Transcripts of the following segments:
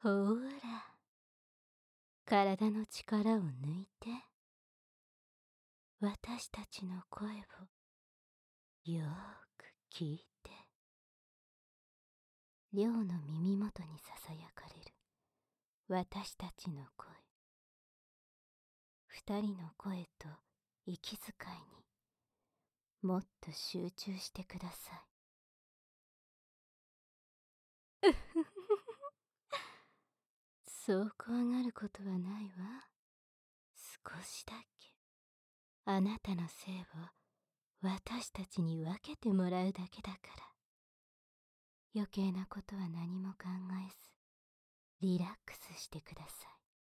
ほーら、体の力を抜いて、私たちの声をよーく聞いて。亮の耳元にささやかれる私たちの声。二人の声と息遣いにもっと集中してください。うふふふ。そう怖がることはないわ。少しだけあなたの性を私たちに分けてもらうだけだから。余計なことは何も考えずリラックスしてください。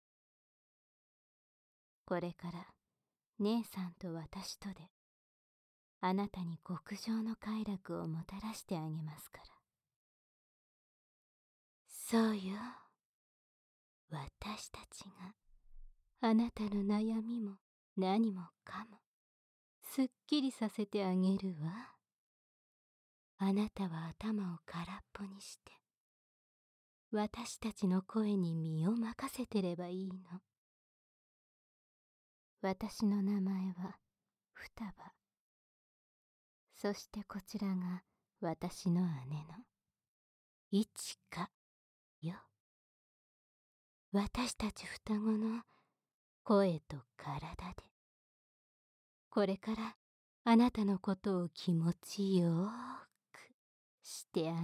これから姉さんと私とであなたに極上の快楽をもたらしてあげますから。そうよ。私たちがあなたの悩みも何もかもすっきりさせてあげるわ。あなたは頭を空っぽにして私たちの声に身を任せてればいいの。私の名前は双葉。そしてこちらが私の姉のいちかよ。私たち双子の声と体でこれからあなたのことを気持ちよーくしてあげる。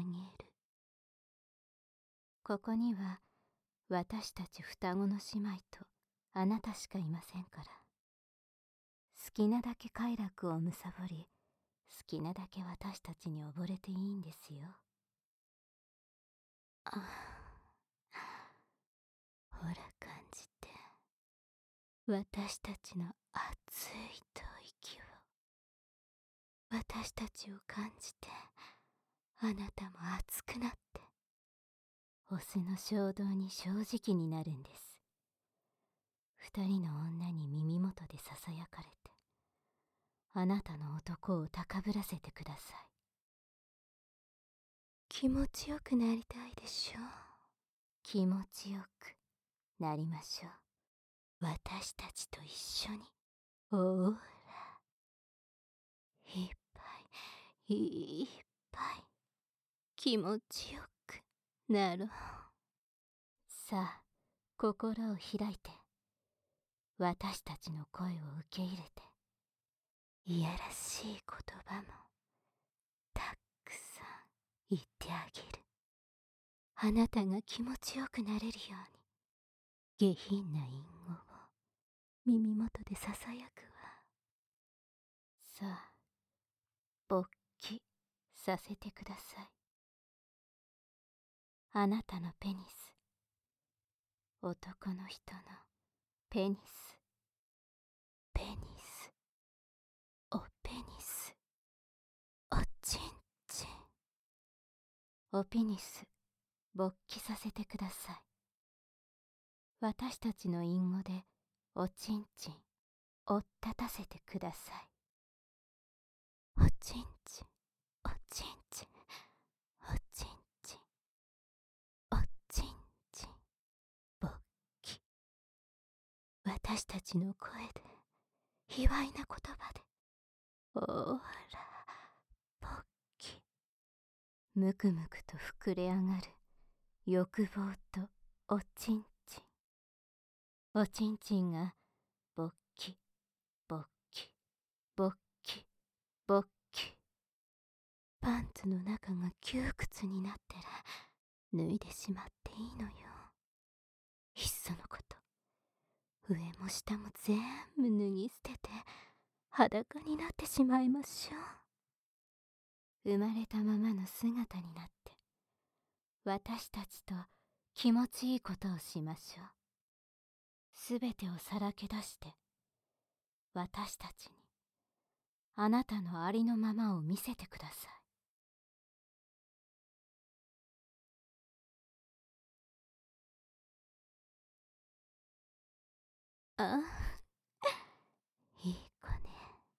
ここには私たち双子の姉妹とあなたしかいませんから。好きなだけ快楽をむさぼり、好きなだけ私たちに溺れていいんですよ。ほら感じて、私たちの熱い吐息を。私たちを感じて、あなたも熱くなって、オスの衝動に正直になるんです。二人の女に耳元でささやかれて、あなたの男を高ぶらせてください。気持ちよくなりたいでしょう。気持ちよくなりましょう。私たちと一緒に。ほーら。いっぱい、いっぱい。気持ちよくなろう。さあ、心を開いて。私たちの声を受け入れて。いやらしい言葉もたくさん言ってあげる。あなたが気持ちよくなれるように下品な隠語を耳元でささやくわ。さあ、勃起させてください。あなたのペニス、男の人のペニス、ペニス、おペニス、おちんちん。おペニス、勃起させてください。私たちの隠語でおちんちんを立たせてください。おちんちん、おちんちん、おちんちん、おちんちん、勃起。私たちの声で、卑猥な言葉で、ほーら、勃起。むくむくと膨れ上がる欲望とおちんちん。おちんちんが勃起、勃起、勃起、勃起。パンツの中が窮屈になったら脱いでしまっていいのよ。いっそのこと、上も下も全部脱ぎ捨てて裸になってしまいましょう。生まれたままの姿になって私たちと気持ちいいことをしましょう。すべてをさらけ出して私たちにあなたのありのままを見せてください。あ、いい子ね。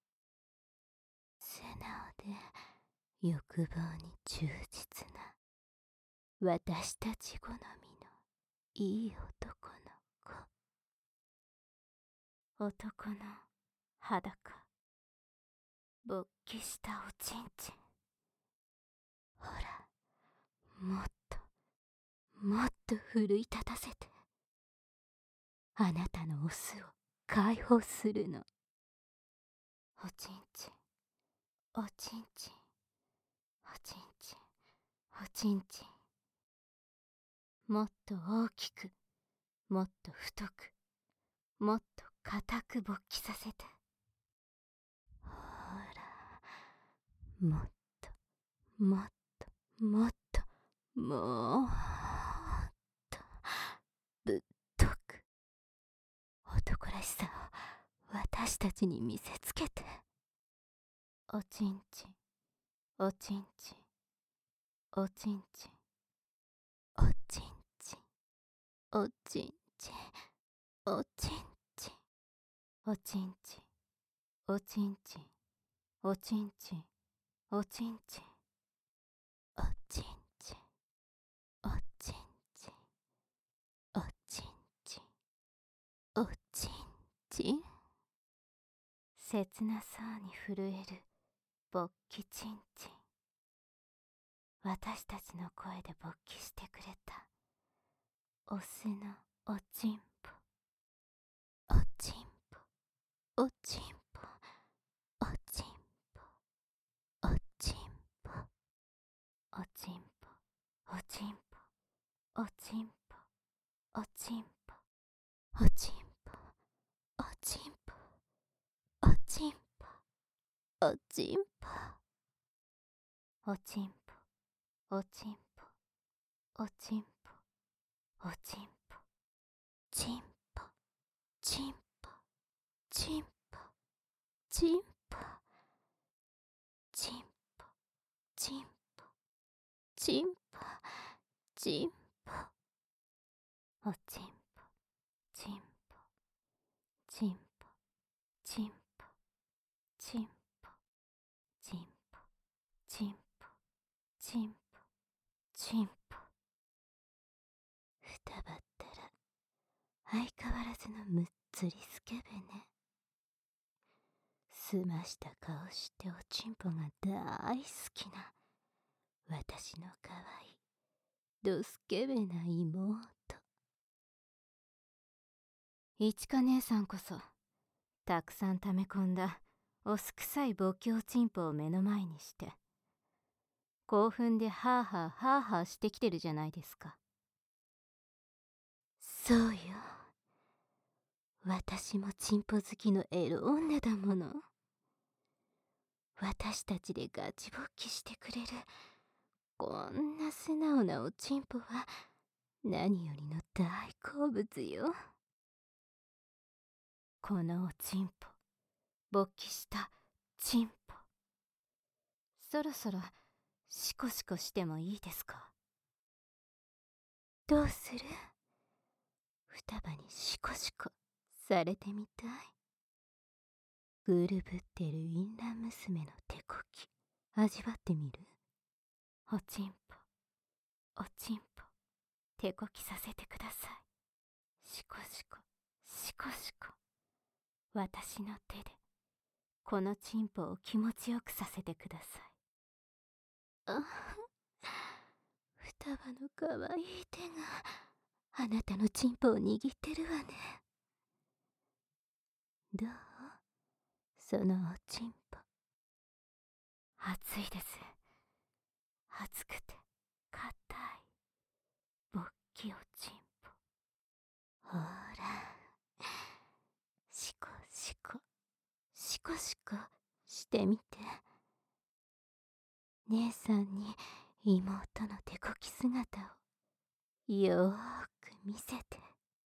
素直で欲望に忠実な私たち好みのいい男の子。男の裸。勃起したおちんちん。ほら、もっと、もっと奮い立たせて。あなたのオスを解放するの。おちんちん、おちんちん、おちんちん、おちんちん。もっと大きく、もっと太く、もっと固く勃起させて。ほら、もっと、もっと、もっと、もっと、ぶっとく。男らしさを私たちに見せつけて。おちんちん、おちんちん、おちんちん、おちんちん、おちんちん、おちんちん、おちんちん、おちんちん、おちんちん、おちんちん、おちんちん、おちんちん、おちんちん、おちんちん。切なそうに震える勃起ちんちん。私たちの声で勃起してくれたオスのおちんぽ、おちんぽ、おちんぽ、おちんぽ、おちんぽ、おちんぽ、おちんぽ、おちんぽ、おちんぽ、おちんぽ、おちんぽ、おちんぽ、おちんぽ、おちんぽ、おちんぽ、おちんぽ、おちんぽ、ちんぽ、ちんぽ、ちんぽ、ちんぽ、ちんぽ、ちんぽ、ちんぽ、ちんぽ、おちんぽ、ちんぽ、ちんぽ、ちんぽ、ちんぽ、ちんぽ、ちんぽ、ちんぽ、ちんぽ。ふたばったら相変わらずのむっつりスケベね。すました顔しておちんぽが大好きな私のかわいいドスケベな妹。いちか姉さんこそたくさん溜め込んだおすくさい勃起おちんぽを目の前にして興奮でハーハーハーハーしてきてるじゃないですか。そうよ、私もチンポ好きのエロ女だもの。私たちでガチ勃起してくれるこんな素直なおちんぽは何よりの大好物よ。このおちんぽ、勃起したちんぽ、そろそろシコシコしてもいいですか？どうする？双葉にシコシコされてみたい？ぐるぶってる淫乱娘の手こき味わってみる？おちんぽ、おちんぽ、手こきさせてください。シコシコ、シコシコ。私の手でこのチンポを気持ちよくさせてください。あ、双葉のかわいい手があなたのチンポを握ってるわね。どう？そのおちんぽ。熱いです。熱くて硬い勃起おちんぽ。ほら、シコシコ、シコシコしてみて。姉さんに妹の手こき姿をよーく見せて。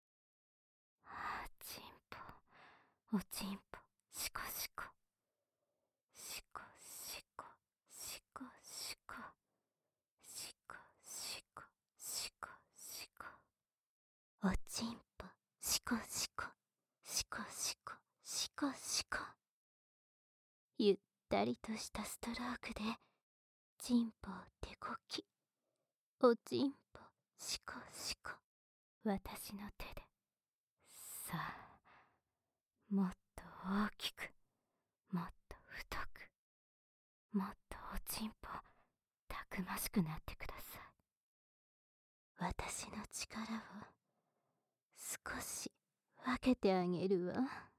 ちんぽ、おちんぽ、シコシコ、シコシコ、シコシコ、シコシコ、シコシコ。おちんぽ、シコシコ、シコシコ、シコシコ。ゆったりとしたストロークでちんぽを手こき、おちんぽシコシコ、 私の手で、さあ、もっと大きく、もっと太く、もっとおちんぽたくましくなってください。私の力を少し分けてあげるわ。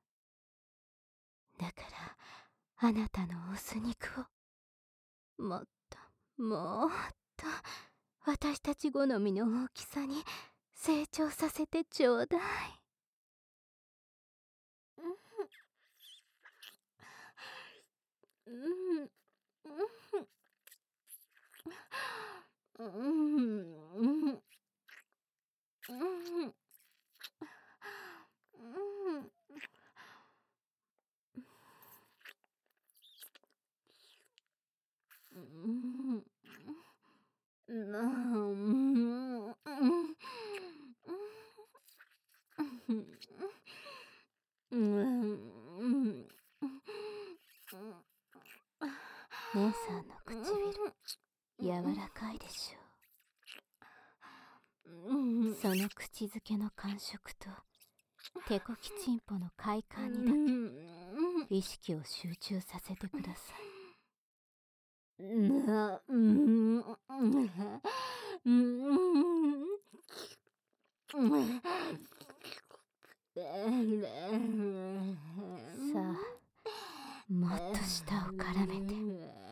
だからあなたのオス肉をもっともっと私たち好みの大きさに成長させてちょうだい。姉さんの唇、柔らかいでしょう。その口づけの感触と手こきちんぽの快感にだけ意識を集中させてください。さあ、もっと舌を絡めて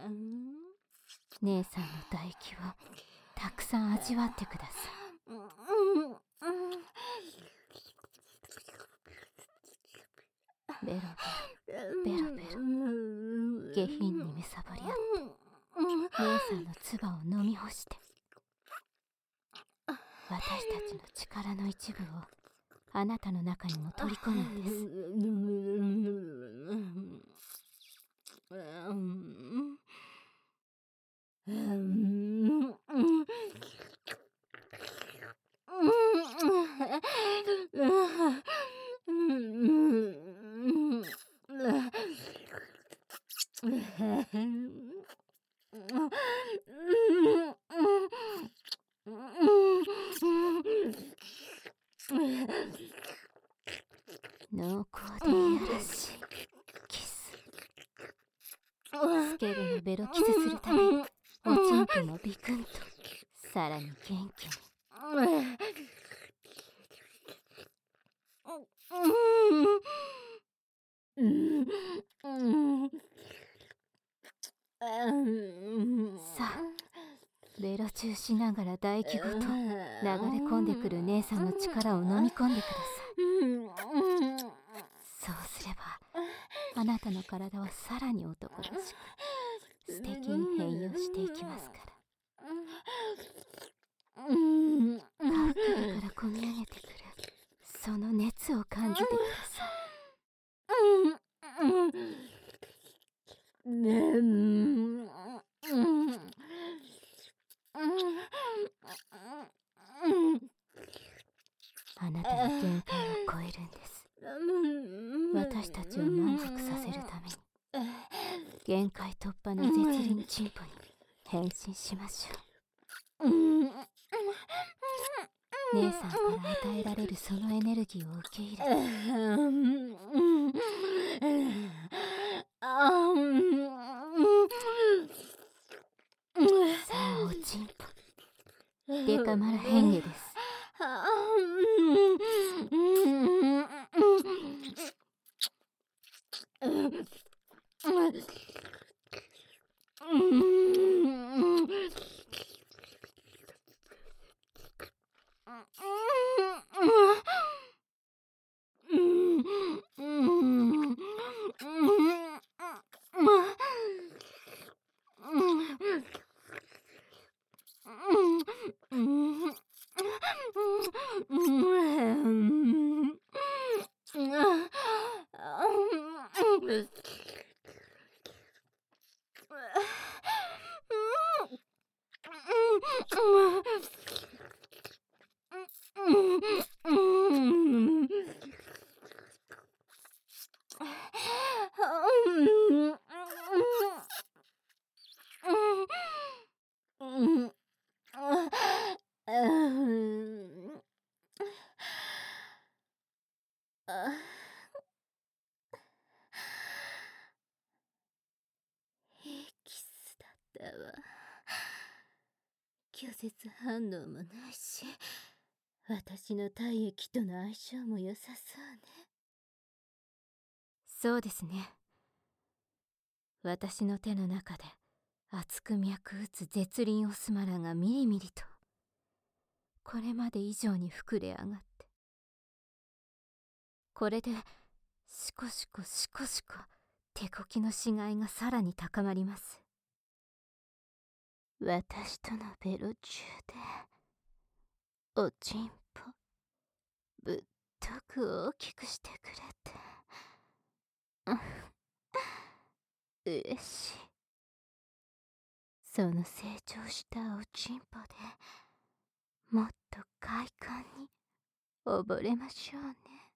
姉さんの唾液をたくさん味わってください。ベロベロベロベロ下品にむさぼり合って姉さんの唾を飲み干して、私たちの力の一部をあなたの中にも取り込むんです。濃厚でいやらしいキス。スケベのベロキスするたびおちんぽもビクンとさらに元気に。さあ、ベロチューしながら唾液ごと流れ込んでくる姉さんの力を飲み込んでください。そうすればあなたの体はさらに男らしく素敵に変容していきますから。下腹部からこみ上げてくるその熱を感じてください。あなたの限界を超えるんです。私たちを満足させるために限界突破の絶倫チンポに変身しましょう。姉さんから与えられるそのエネルギーを受け入れて、さあおちんぽデカマラ変化です。 接反応もないし、私の体液との相性も良さそうね。そうですね。私の手の中で熱く脈打つ絶倫オスマラがみりみりと、これまで以上に膨れ上がって、これでしこしこしこしこ手こきの死骸がさらに高まります。私とのベロ中でおちんぽぶっとく大きくしてくれて嬉しい。その成長したおちんぽでもっと快感に溺れましょうね。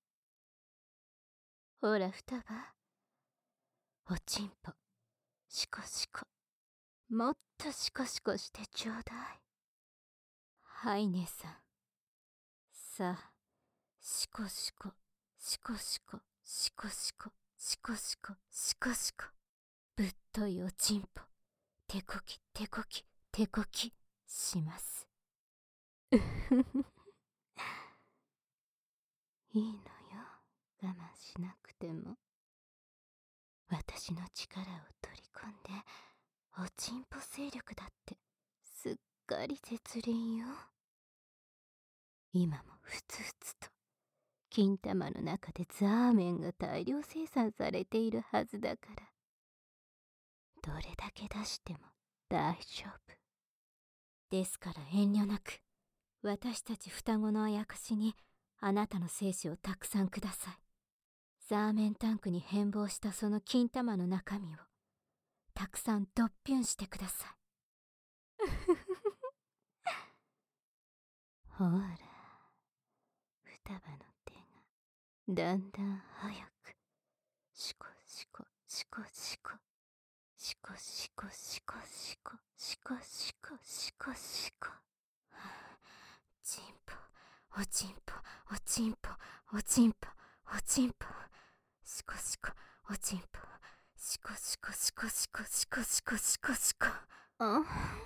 ほら双葉、おちんぽシコシコ、もっとシコシコしてちょうだい。はい姉さん、さあシコシコシコシコシコシコシコシコシコシコ、ぶっといおちんぽ手こき手こき手こきします。うふふいいのよ、我慢しなくても。私の力を取り込んでおちんぽ勢力だってすっかり絶倫よ。今もふつふつと金玉の中でザーメンが大量生産されているはずだから、どれだけ出しても大丈夫ですから、遠慮なく私たち双子のあやかしにあなたの精子をたくさんください。ザーメンタンクに変貌したその金玉の中身をたくさんドッピュンしてください。ほら、双葉の手がだんだん早くシコシコシコシコシコシコシコシコシコシコシコシコ、ちんぽおちんぽおちんぽおちんぽおちんぽ、シコシコおちんぽシコシコシコシコシコシコシコシコ、お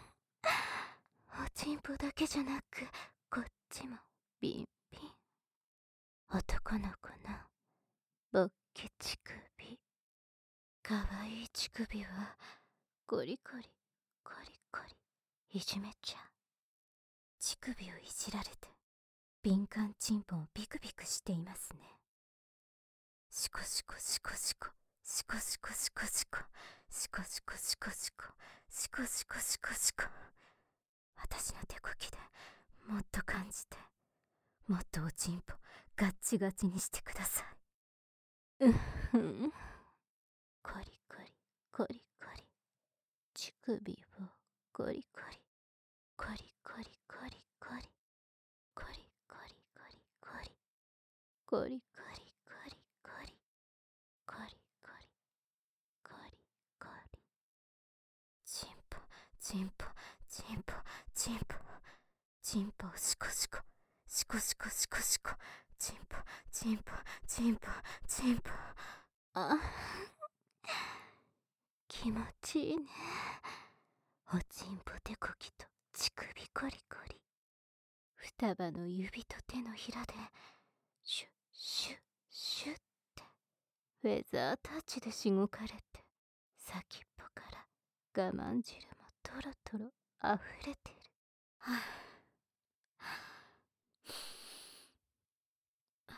ちんぽだけじゃなくこっちもビンビン。男の子のボッケ乳首、かわいい乳首はゴリゴリゴリゴリいじめちゃう。乳首をいじられて敏感チンポをビクビクしていますね。シコシコシコシコシコシコシコシコシコシコシコシコシコシコシコシコ、私の手こきでもっと感じて、もっとおちんぽガッチガチにしてください。うんふん、コリコリコリコリ、乳首をコリコリコリコリコリコリコリコリコリコリコリコリコリコリコリコリコリコリ、チンポチンポチンポチンポチンポシコシコシコシコシコシコ、チンポチンポチンポチンポ、あ、気持ちいいね。おちんぽ手こきと乳首コリコリ、双葉の指と手のひらでシュッシュッシュッってフェザータッチでしごかれて、先っぽから我慢汁もトロトロ溢れてる。はあ、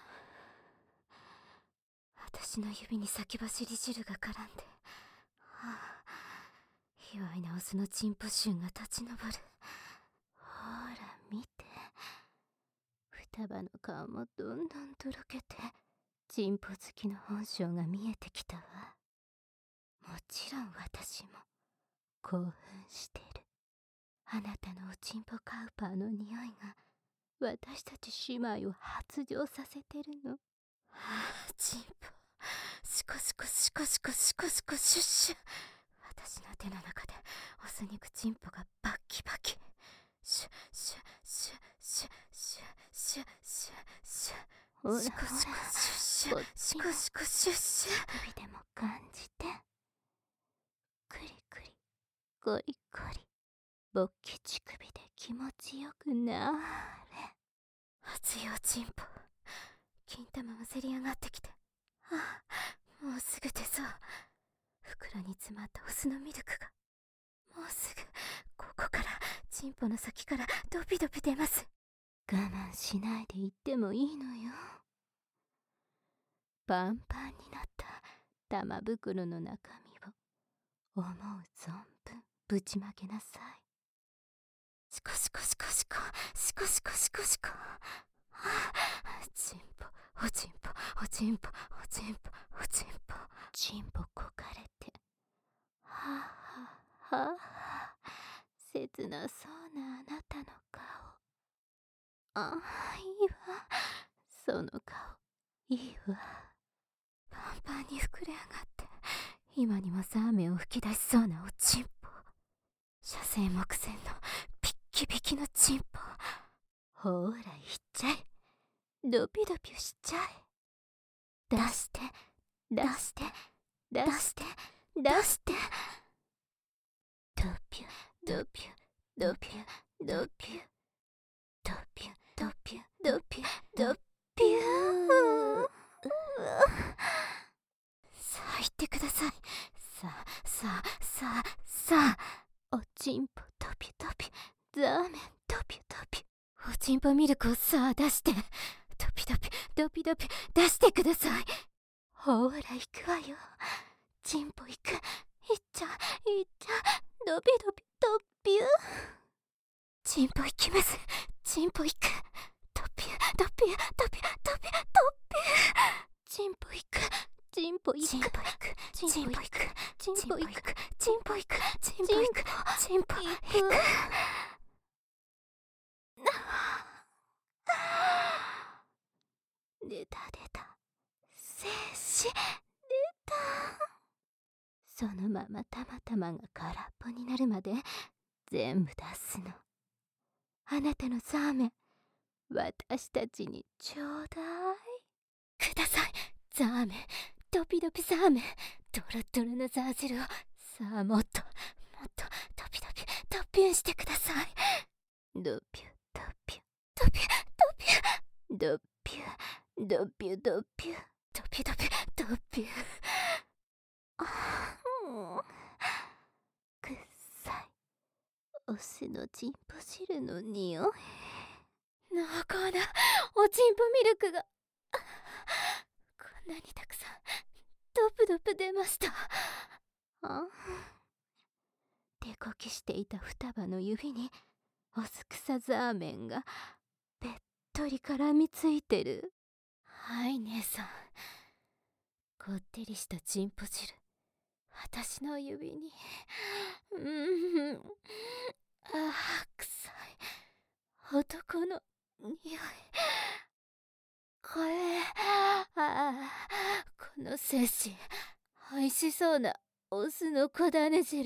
私の指に先走り汁が絡んで、はあ、卑猥なオスのチンポ臭が立ち上る。ほら見て、双葉の顔もどんどんとろけてチンポ好きの本性が見えてきたわ。もちろん私も興奮してる。あなたのおちんぽカウパーの匂いが私たち姉妹を発情させてるの。はあ、チンポシコシコシコシコシコシコシュッシュ、私の手の中でオス肉チンポがバッキバキ、シュッシュッシュッシュッシュッシュッシュッシュッ、ほらシコシコシュッシュッシコシコシュッシュッ、首でも感じて、クリクリゴリゴリ、勃起乳首で気気持ちよくなれ。熱いおちんぽ、金玉もせり上がってきて、もうすぐ出そう。袋に詰まったオスのミルクが、もうすぐここからチンポの先からドビドビ出ます。我慢しないで言ってもいいのよ。パンパンになった玉袋の中身を思う存分ぶちまけなさい。シコシコシコシコシコシコシコシコ。チンポおちんぽおちんぽおちんぽおちんぽ、チンポこかれて、はあはあはあ、切なそうなあなたの顔。いいわ、その顔いいわ。パンパンに膨れ上がって今にもザーメンを吹き出しそうなおちんぽ。射精目前のピッキピキのチンポ。ほーらいっちゃえ、ドピドピしちゃえ。出して出して出して出して、ドピュドピュドピュドピュドピュドピュドピュドピュ。さあ言ってください。さあ、おちんぽドピュドピュ、ザーメンドピュドピュ、おちんぽミルクをさあ出して、ドピドピドピドピ出してください。ほーら行くわよ。チンポ行く。いっちゃドピドピドピュ。チンポ行きます。チンポ行く。ドピュドピュドピュドピュドピュ。チンポ行く。チンポ行く。チンポ行く。チンポ行く。チンポ行く。チンポ行く。チンポ行く。チンポ行く。出た。精子出た。そのままたまたまが空っぽになるまで全部出すの。あなたのザーメン、私たちにちょうだい。ください、ザーメン、ドピドピザーメン、ドロドロのザー汁を、さあもっとドピドピドピュンしてください。ドピュドピュドピュドピュドピュドピュドピュドピュドピュ。くっさいオスのチンポ汁の匂い。濃厚なおちんぽミルクがこんなにたくさんドプドプ出ました。手こきしていた双葉の指にオスクサザーメンがべっとり絡みついてる。はい姉さん、こってりしたチンポ汁私の指に。臭い男の匂い。この精子、美味しそうなオスの小種汁。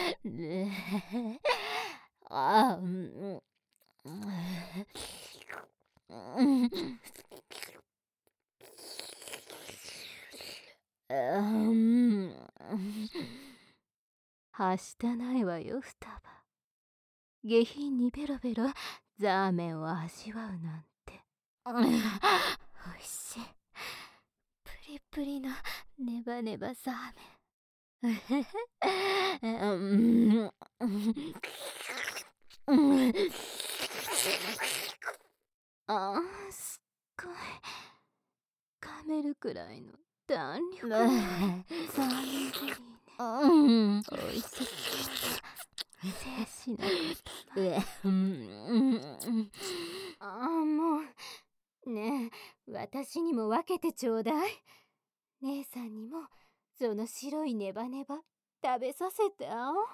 はしたないわよ双葉。下品にベロベロザーメンを味わうなんて。おいしい。プリプリのネバネバザーメン。すっごい。噛めるくらいの弾力。ザーメンゼリーね。おいしそうな精子のもうねえ、私にも分けてちょうだい。姉さんにもその白いネバネバ食べさせて。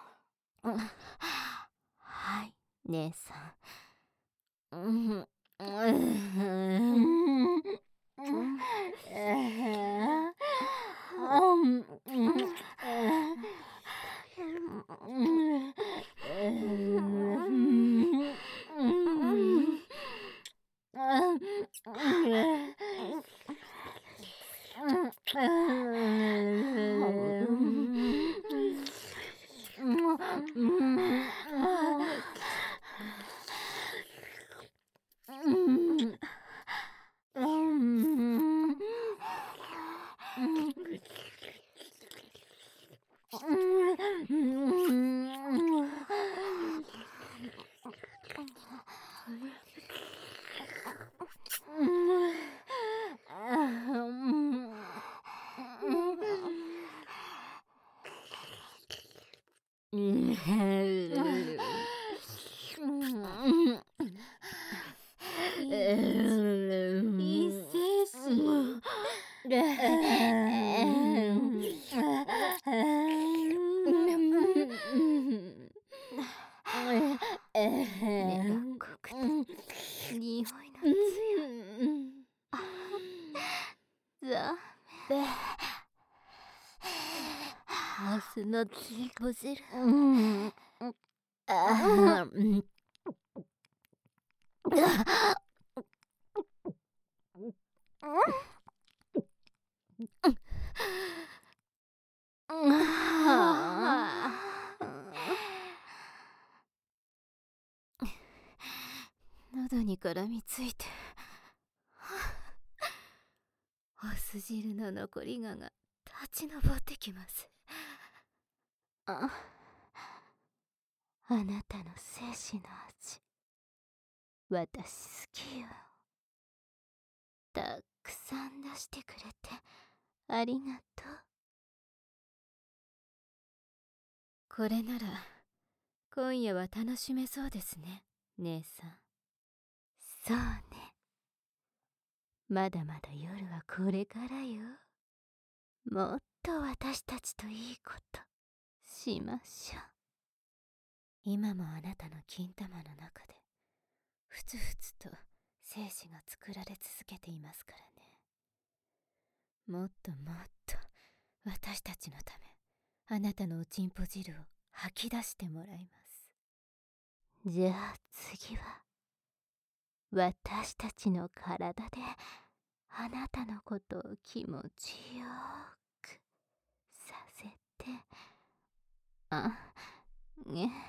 はい、姉さん。 いい精子。粘っこくて匂いの強い。ザメ。オスのチンポ汁。喉に絡みついてオス汁の残りが立ち上ってきます。あなたの精子の味、私好きよ。たくさん出してくれてありがとう。これなら今夜は楽しめそうですね、姉さん。そうね。まだまだ夜はこれからよ。もっと私たちといいことしましょう。今もあなたの金玉の中でふつふつと精子が作られ続けていますからね。もっともっと私たちのためあなたのおちんぽ汁を吐き出してもらいます。じゃあ次は私たちの体であなたのことを気持ちよくさせて。ね。